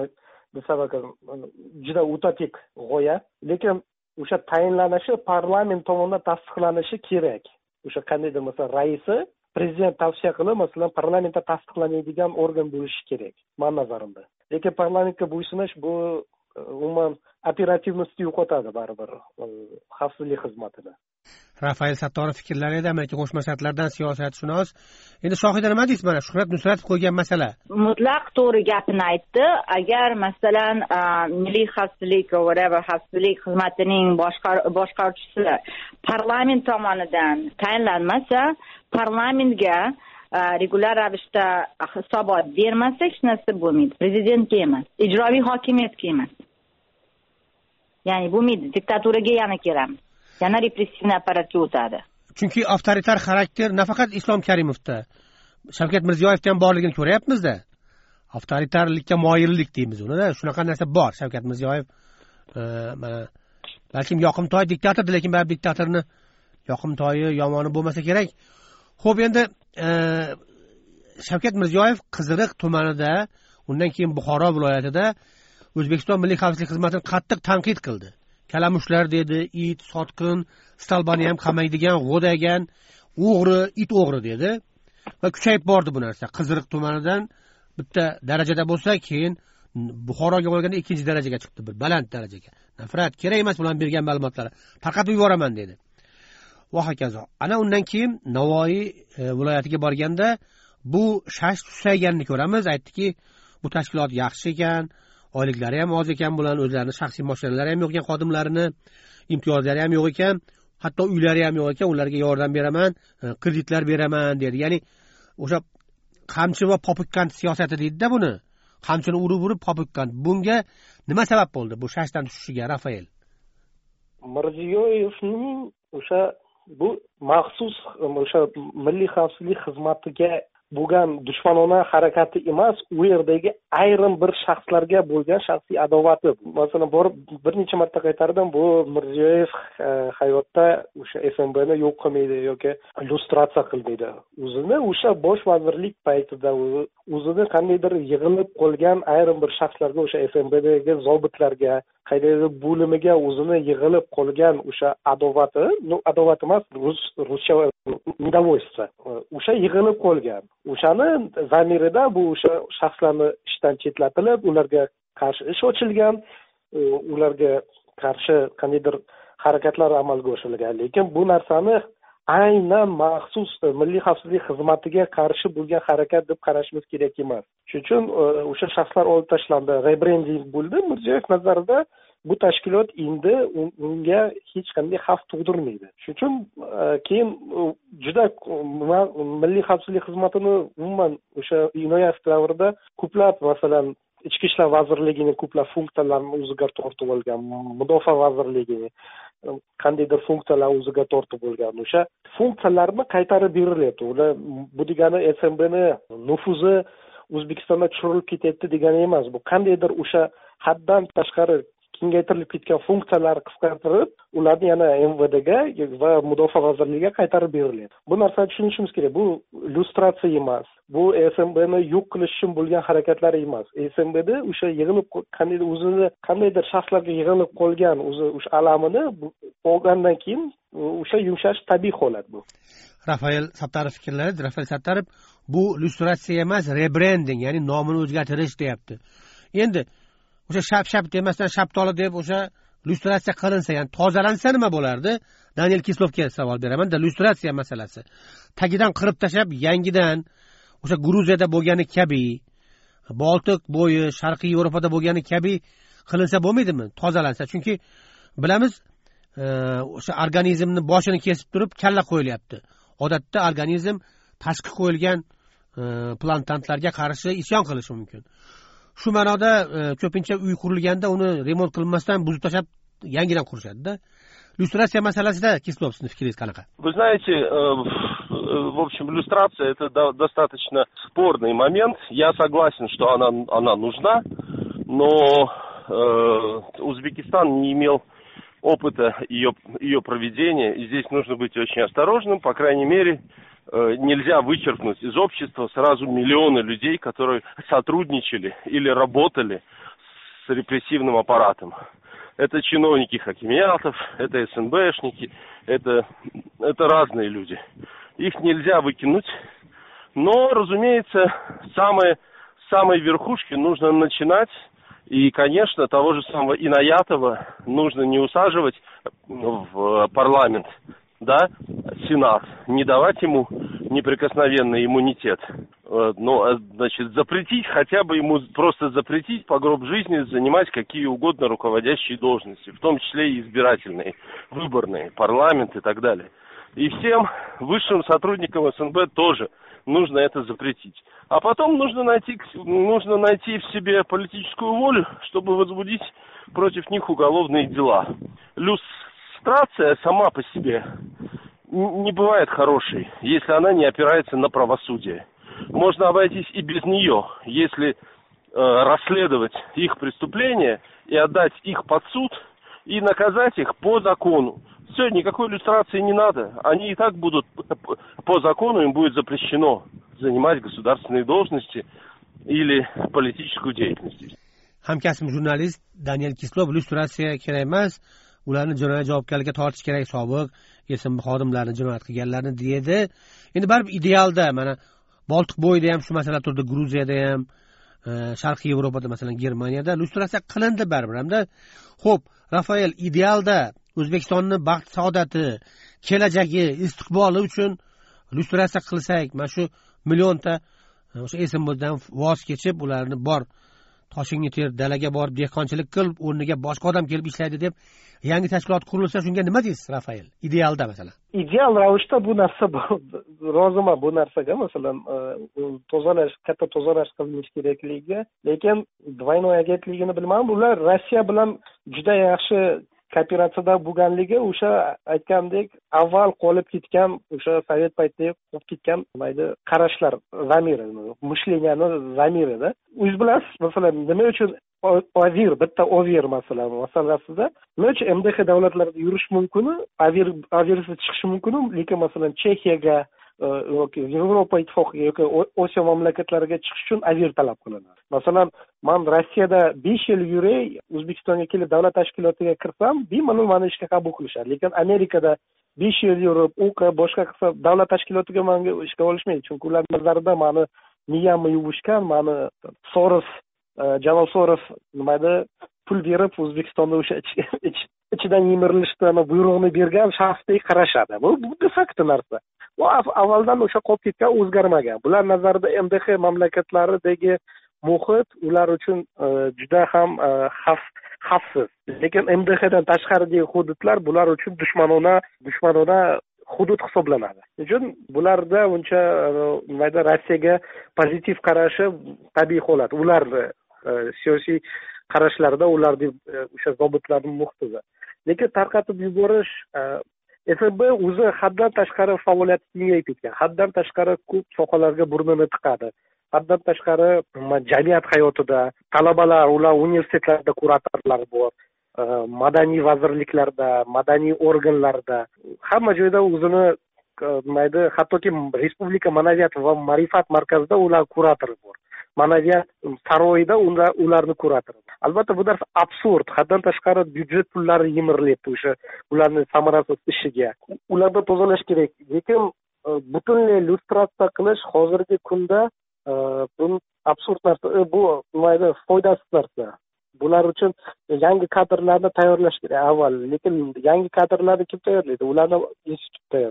juda utopik g'oya, lekin o'sha tayinlanishi parlament tomonidan tasdiqlanishi kerak. O'sha qandaydir masalan raisi prezident tavsiya qilib, masalan parlamentda tasdiqlanadigan organ bo'lishi kerak, men nazarimda. Lekin parlamentga bo'ysunish bu umuman operativnostni yo'qotadi baribir xavfsizlik xizmatida. Rafael Sattorov fikrlari edi, Amerika Qo'shma Shtatlardan siyosatshunos. Endi Shohida nima deysiz mana Shuhrat Nusratov qo'ygan masala? Mutlaq to'g'ri gapini aytdi. Agar masalan milliy xavfsizlik va whatever xavfsizlik xizmatining boshqaruvchisi parlament tomonidan tayinlanmasa, parlamentga regular ravishda hisobot bermasa, hech narsa bo'lmaydi. Prezidentga emas, ijroviy hokimiyatga emas. Ya'ni bo'lmaydi, diktaturaga yana kiramiz. Yana repressiv apparatga o'tadi. Chunki avtoritar xarakter nafaqat Islom Karimovda, Shavkat Mirziyoyevda ham borligini ko'ryapmiz-da. Avtoritarlikka moyillik deymiz uni-da. Shunaqa narsa bor. Shavkat Mirziyoyev mana balkim yoqimtoy diktatordir, lekin bu diktatorni yoqimtoyi, yomoni bo'lmasa kerak. Xo'p, endi Shavkat Mirziyoyev Qiziriq tumanida, undan keyin Buxoro viloyatida O'zbekiston Milliy xavfsizlik xizmatini qattiq tanqid qildi. Kalamushlar dedi, it, sotqin, stalbani ham qamaydigan, g'o'dagan, o'g'ri, it o'g'ri dedi. Va kuchayib bordi bu narsa. Qiziriq tumanidan bitta darajada bo'lsa, keyin Buxoroga bo'lganda ikkinchi darajaga chiqdi, bir baland darajaga. Nafrat kerak emas bilan bergan ma'lumotlarni tarqatib yuboraman dedi. Va hokazo. Ana undan keyin Navoiy viloyatiga borganda bu shash susayganini ko'ramiz. Aytdiki, bu tashkilot yaxshi ekan, oyliklari ham oz ekan, bulan o'zlarining shaxsiy mashinalari ham yo'q ekan, xodimlarini imtiyozlari ham yo'q ekan, hatto uylari ham yo'q ekan, ularga yordam beraman, kreditlar beraman dedi. Ya'ni o'sha qamchi va popukkant siyosati deydi-da buni. Qamchini urib-urib popukkant. Bunga nima sabab bo'ldi bu shashdan tushishiga, Rafael? Mirziyoyevning o'sha bu maxsus o'sha milliy xavfsizlik xizmatiga bo'lgan dushmanona harakati emas, u yerdagi ayrim bir shaxslarga bo'lgan shaxsiy adovati. Masalan, borib bir necha marta qaytardim, bu Mirziyoyev hayotda o'sha F M B ni yo'q qilmaydi yoki illyustratsiya qilmaydi. O'zini o'sha bosh vazirlik paytida o'zini qandaydir yig'ilib qolgan ayrim bir shaxslarga, o'sha F M B dagi zobitlarga, qaydadir bo'limiga o'zini yig'ilib qolgan o'sha adovati, no adovat emas, rus ruscha недовольство. O'sha yig'ilib qolgan. O'shani zamirida bu o'sha shaxslarni ishdan chetlatilib, ularga qarshi ish ochilgan, ularga qarshi qandaydir harakatlar amalga oshirilgan. Lekin bu narsani aynan maxsus milliy xavfsizlik xizmatiga qarshi bo'lgan harakat deb qarashimiz kerak emas. Shuning uchun o'sha shaxslar olib tashlandi, rebranding bo'ldi. Mirziyoyev nazarida bu tashkilot endi unga hech qanday xavf tug'dirmaydi. Shuning uchun keyin juda milliy xavfsizlik xizmatini umuman o'sha Inoyev davrida ko'plab, masalan, Ichki ishlar vazirligining ko'plab funksiyalarini o'ziga tortib olgan, Mudofaa vazirligi qandaydir funksiyalar o'ziga tortib olgan. O'sha funksiyalarni qaytarib berilyapti. Ular bu degani S M B ni nufuzi O'zbekistonda tushirilib ketyapti degani emas. Bu qandaydir o'sha haddan tashqari kengaytirilib ketgan funksiyalarni qisqartirib, ularni yana M V Dga va Mudofaa vazirligiga qaytarib berilyapti. Bu narsani tushunishimiz kerak. Bu illyustratsiya emas. Bu S M B ni yo'q qilish uchun bo'lgan harakatlar emas. S M B da o'sha yig'ilib qandaydir o'zini qandaydir shaxslarga yig'ilib qolgan o'zi o'sha alamini olgandan keyin o'sha yumshash tabiiy holat bu. Rafael Sattorov fikrlari, Rafael Sattorov bu illyustratsiya emas, rebranding, ya'ni nomini o'zgartirish deyapti. Endi o'sha shap-shap demasdan shaptoli deb o'sha illyustratsiya qilinsa, ya'ni tozalansa nima bo'lardi? Daniel Kislovga savol beraman. Da illyustratsiya masalasi. Tagidan qirib tashab, yangidan o'sha Gruziyada bo'lgani kabi, Boltiq bo'yi, Sharqiy Yevropada bo'lgani kabi qilinsa bo'lmaydimi? Tozalansa, chunki bilamiz, o'sha organizmni boshini kesib turib kalla qo'yilyapti. Odatda organizm tashqi qo'yilgan plantantlarga qarshi isyon qilishi mumkin. Shu ma'noda ko'pincha uy qurilganda uni remont qilmasdan buzib tashlab yangidan qurishadi-da. Люстрация masalasida Kislov, sizning fikringiz qanaqa? Вы знаете, в общем, люстрация это достаточно спорный момент. Я согласен, что она, она нужна, но э, Узбекистан не имел опыта ее, ее проведения, и здесь нужно быть очень осторожным. По крайней мере, э, нельзя вычеркнуть из общества сразу миллионы людей, которые сотрудничали или работали с репрессивным аппаратом. Это чиновники хакимиатов, это эс эн бэшники, это, это разные люди. Их нельзя выкинуть, но, разумеется, самые, с самой верхушки нужно начинать. И, конечно, того же самого Инаятова нужно не усаживать в парламент, да, Сенат, не давать ему неприкосновенный иммунитет. Но, значит, запретить, хотя бы ему просто запретить по гроб жизни занимать какие угодно руководящие должности, в том числе и избирательные, выборные, парламент и так далее. И всем высшим сотрудникам эс эн бэ тоже нужно это запретить. А потом нужно найти, нужно найти в себе политическую волю, чтобы возбудить против них уголовные дела. Люстрация сама по себе не бывает хорошей, если она не опирается на правосудие. Можно обойтись и без нее, если э, расследовать их преступления и отдать их под суд и наказать их по закону. Все, никакой иллюстрации не надо. Они и так будут, по закону им будет запрещено занимать государственные должности или политическую деятельность. Hamkasbim jurnalist Daniel Kislov illyustratsiya kerak emas, ularni jinoyat javobgarlikka tortish kerak, sobiq S M B xodimlarini jinoyat qilganlarni deydi. Endi baribir idealda mana Boltiq bo'yida ham shu masala turdi, Gruziyada ham, Sharqiy Yevropada, masalan Germaniyada illyustratsiya qilindi baribir hamda. Xo'p, Rafael, idealda O'zbekistonni baxt saodati, kelajagi, istiqboli uchun illyustratsiya qilsak, mana shu millionta o'sha S M Bdan voz kechib, ularni bor toshingni ter, dalaga borib dehqonchilik qilib, o'rniga boshqa odam kelib ishlaydi deb yangi tashkilot qurilsa, shunga nima deysiz, Rafael? Idealda masalan. Ideal ravishda bu narsa roziman bu narsaga, masalan, tozalash, katta tozalash qilinishi kerakligiga, lekin Dvoynoy agentligini bilmadim, ular Rossiya bilan juda yaxshi kooperatsiyada bo'lganligi, o'sha aytgandek avval qolib ketgan, o'sha sovet paytida qolib ketgan mayda qarashlar zamiri, mishleniyani zamirida. O'z bilasiz, masalan, nima uchun Ovir, bitta Ovir masalan, masalasida nima uchun M D X davlatlarida yurish mumkin, Ovir Ovirsiz chiqish mumkin, lekin masalan Chexiyaga yoki Yevropa ittifoqiga yoki Osiyo mamlakatlariga chiqish uchun Ovir talab qilinadi. Masalan, men Rossiyada besh yil yuray, O'zbekistonga kelib davlat tashkilotiga kirsam, bemalol meni ishga qabul qilishadi. Lekin Amerikada besh yil yurib, o'qib, boshqa qilsa davlat tashkilotiga menga ishga olishmaydi, chunki ular nazarida meni miyamni yuvishgan, meni Soros, Janol Soros nimada pul berib O'zbekistonda o'sha ichidan yemirilishdan buyrug'ini bergan shaxsdek qarashadi. Bu de facto narsa. Bu avvaldan o'sha qolib ketgan, o'zgarmagan. Bular nazarida M D X mamlakatlaridagi muhit ular uchun juda ham xavf xavfsiz. Lekin M D Xdan tashqaridagi hududlar bular uchun dushmanona, dushmanona hudud hisoblanadi. Uchun bularda uncha mayda Rossiyaga pozitiv qarashi tabiiy holat. Ular siyosiy qarashlarda ularni o'sha zobitlarning muhtida. Lekin tarqatib yuborish, S M B o'zi haddan tashqari faoliyat kengayib ketgan. Haddan tashqari ko'p sohalarga burnini tiqadi. Haddan tashqari jamiyat hayotida talabalar, ular universitetlarda kuratorlar bor, madaniy vazirliklarda, madaniy organlarda, hamma joyda o'zini mayda, hattoki Respublika ma'naviyat va ma'rifat markazida ular kuratori bor. Ma'naviyat saroyida ularni kuratori. Albatta bu narsa absurd, haddan tashqari byudjet pullari yemirilyapti o'sha ularning samarasiz ishiga. Ularda tozalash kerak. Lekin butunlay illyustratsiya qilish hozirgi kunda bu absurd narsa, bu mayda foydasiz narsa. Bular uchun yangi kadrlarni tayyorlash kerak avval. Lekin yangi kadrlarni kim tayyorlaydi? Ularni institut tayyorlaydi.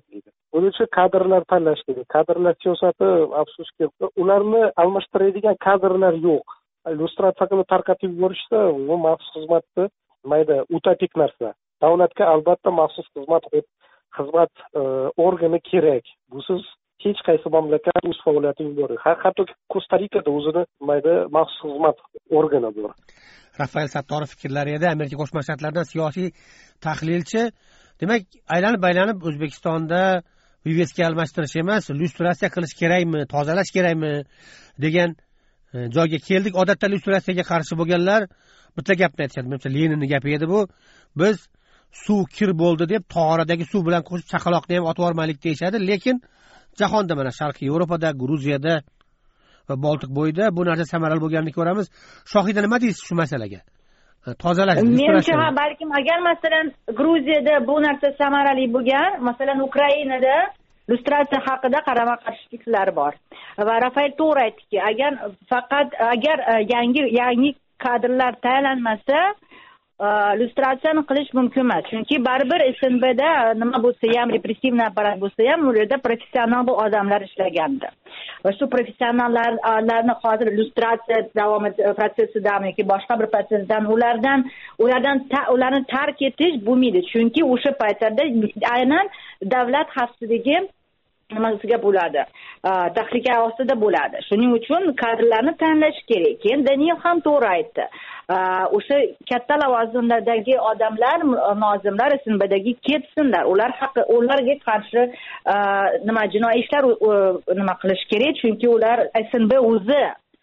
buning uchun kadrlar tanlash kerak. Kadrlar siyosati afsuski ularni almashtiradigan kadrlar yo'q. Illyustratsiyani tarqatib yuborishda u maxsus xizmatni mayda utopik narsa. Davlatga albatta maxsus xizmat xizmat organi kerak. Busiz hech qaysi mamlakat o'z faoliyatini yuboradi. Hatto Kosta-Rikada o'zini mayda maxsus xizmat organi bor. Rafael Sattorov fikrlari edi. Amerika Qo'shma Shtatlaridan siyosiy tahlilchi. Demak, aylanib-aylanib O'zbekistonda vivesga almashtirish emas, illyustratsiya qilish kerakmi, tozalash kerakmi degan joyga keldik. Odatda illyustratsiyaga qarshi bo'lganlar bitta gapni aytishadi. Menimcha Leninning gapi edi bu. Biz suv kir bo'ldi deb tog'oradagi suv bilan qo'shib chaqaloqni ham otib yubormaylik deyishadi, lekin jahonda mana Sharqiy Yevropada, Gruziyada va Boltiq bo'yida bu narsa samarali bo'lganini ko'ramiz. Shohida, nima deysiz shu masalaga? Tozalash. Menimcha ha, balkim agar masalan Gruziyada bu narsa samarali bo'lgan, masalan Ukrainada illyustratsiya haqida qarama-qarshiliklar bor. Va Rafael to'g'ri aytdiki, agar faqat agar yangi yangi kadrlar tayyorlanmasa, illyustratsiyani qilish mumkin emas. Chunki baribir S N Bda nima bo'lsa ham, repressivniy apparat bo'lsa ham, u yerda professional odamlar ishlagandi. Va shu professionallarni hozir illyustratsiya davom protsessidan yoki boshqa bir protsessdan ulardan ulardan ularni tark etish bo'lmaydi. Chunki o'sha paytlarda aynan davlat xavfsizligi nimasiga bo'ladi, tahlika ostida bo'ladi. Shuning uchun kadrlarni tanlash kerak. Keyin Daniel ham to'g'ri aytdi. O'sha katta lavozimlardagi odamlar, nozimlar S N Bdagi ketsinlar. Ular haqi ularga qarshi nima jinoiy ishlar nima qilish kerak, chunki ular S N B o'zi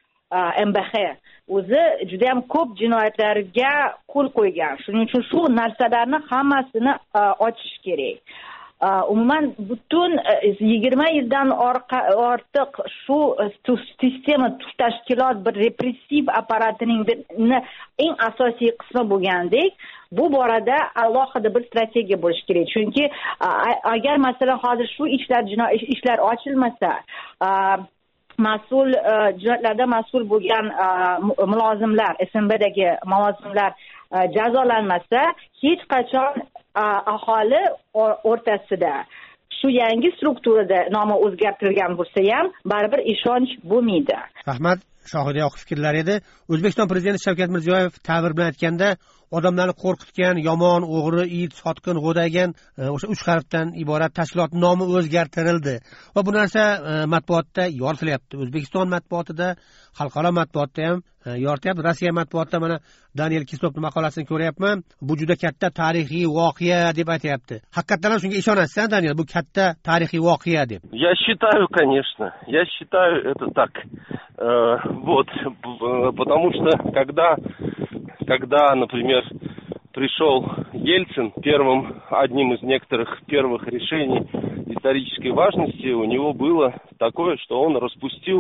M B X o'zi juda ham ko'p jinoyatlarga qo'l qo'ygan. Shuning uchun shu narsalarni hammasini ochish kerak. Umuman butun yigirma yildan ortiq shu sistema tashkilot bir repressiv apparatining eng asosiy qismi bo'lgandek, bu borada alohida bir strategiya bo'lish kerak. Chunki agar masalan hozir shu ishlar jinoiy ishlar ochilmasa, mas'ul jinoyatlarda mas'ul bo'lgan mulozimlar, S N Bdagi mulozimlar jazolanmasa, hech qachon aholi o'rtasida shu yangi strukturada nomi o'zgartirilgan bo'lsa ham baribir ishonch bo'lmaydi. Rahmat. Shohida Yoqub fikrlari edi. O'zbekiston prezidenti Shavkat Mirziyoyev ta'bir bilan aytganda, odamlarni qo'rqitgan, yomon, o'g'ri, it, sotqin, g'o'dagan o'sha uch harfdan iborat tashkilot nomi o'zgartirildi. Va bu narsa matbuotda yoritilyapti. O'zbekiston matbuotida, xalqaro matbuotda ham yorityapti. Rossiya matbuotida mana Daniel Kislovning maqolasini ko'ryapman. Bu juda katta tarixiy voqea deb aytayapti. Haqiqatan ham shunga ishonasiz, Daniel, bu katta tarixiy voqea deb? Я считаю, конечно. Я считаю это так. Вот, потому что когда, когда, например, пришел Ельцин, первым, одним из некоторых первых решений исторической важности у него было такое, что он распустил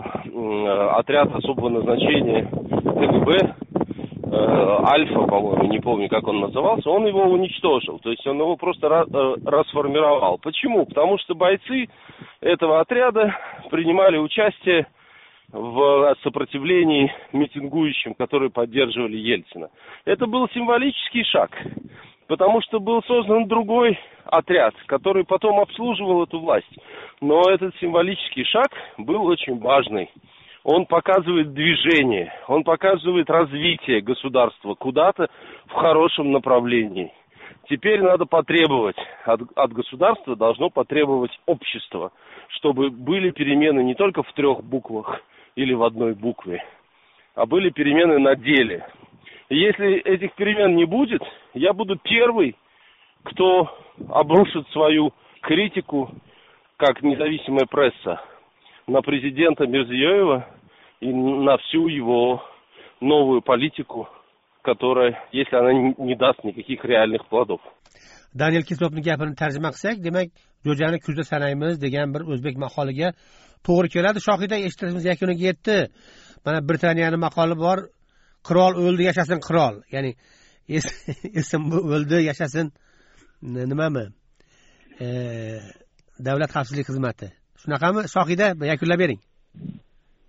отряд особого назначения КГБ, Альфа, по-моему, не помню, как он назывался, он его уничтожил, то есть он его просто расформировал. Почему? Потому что бойцы этого отряда принимали участие в сопротивлении митингующим, которые поддерживали Ельцина. Это был символический шаг, потому что был создан другой отряд, который потом обслуживал эту власть. Но этот символический шаг был очень важный. Он показывает движение, он показывает развитие государства куда-то в хорошем направлении. Теперь надо потребовать, от, от государства должно потребовать общество, чтобы были перемены не только в трех буквах или в одной букве, а были перемены на деле. И если этих перемен не будет, я буду первый, кто обрушит свою критику, как независимая пресса, на президента Мирзиёева и на всю его новую политику, которая, если она не даст никаких реальных плодов. Daniel Kislovning gapini tarjima qilsak, demak, jo'jani kuzda sanaymiz degan bir o'zbek maqoliga to'g'ri keladi. Shohida, eshittirishimiz yakuniga yetdi. Mana Britaniyaning maqoli bor. Qirol o'ldi, yashasin qirol. Ya'ni esim o'ldi, yashasin nimami? E, davlat xavfsizlik xizmati. Shunaqami? Shohida, yakunlab bering.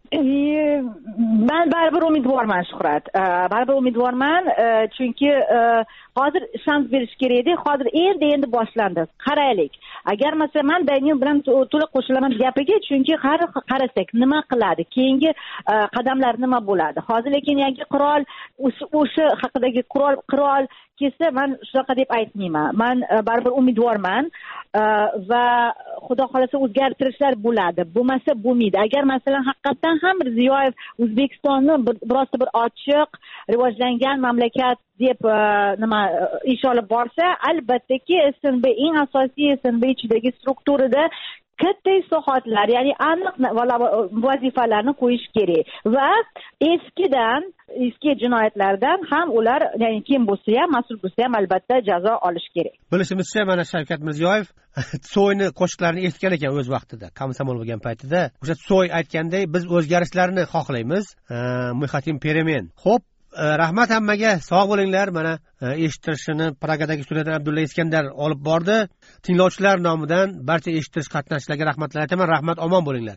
man baribir umidvorman Shuhrat, baribir umidvorman, chunki hozir shans berish kerak edi. Hozir endi endi boshlandi. Qaraylik. Agar masalan men Daniel bilan to'liq qo'shilaman gapiga, chunki har qarasak nima qiladi, keyingi qadamlar nima bo'ladi. Hozir lekin yangi qurol, o'sha haqidagi qurol qurol kelsa, men shunaqa deb aytmayman. Men baribir umidvorman va xudo xolasa o'zgartirishlar bo'ladi. Bo'lmasa bo'lmaydi. Agar masalan haqiqatan ham Mirziyoyev O'zbekistonni biroz bir ochiq, rivojlangan mamlakat deb nima ish olib borsa, albattaki S N B eng asosiy S N B ichidagi strukturada katta islohotlar, ya'ni aniq vazifalarni qo'yish kerak va eskidan eski jinoyatlardan ham ular, ya'ni kim bo'lsa ham, mas'ul bo'lsa ham albatta jazo olish kerak. Bilishimizcha, mana Shavkat Mirziyoyev Tsoyni qo'shiqlarini eshitgan ekan o'z vaqtida, komsomol bo'lgan paytida. O'sha Tsoy aytganday, biz o'zgarishlarni xohlaymiz, muhatim peremen. Xo'p, rahmat hammaga, sog' bo'linglar. Mana eshittirishini Pragadagi studiyadan Abdulla Iskandar olib bordi. Tinglovchilar nomidan barcha eshittirish qatnashchilarga rahmatlar aytaman. Rahmat, omon bo'linglar.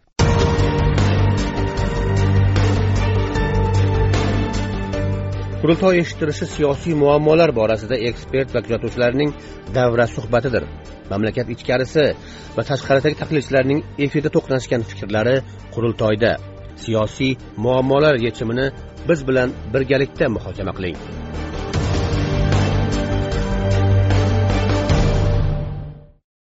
Qurultoy eshittirishi siyosiy muammolar borasida ekspert va kuzatuvchilarning davra suhbatidir. Mamlakat ichkarisi va tashqaridagi tahlilchilarning efirda to'qnashgan fikrlari qurultoyda. Siyosiy muammolar yechimini biz bilan birgalikda muhokama qiling.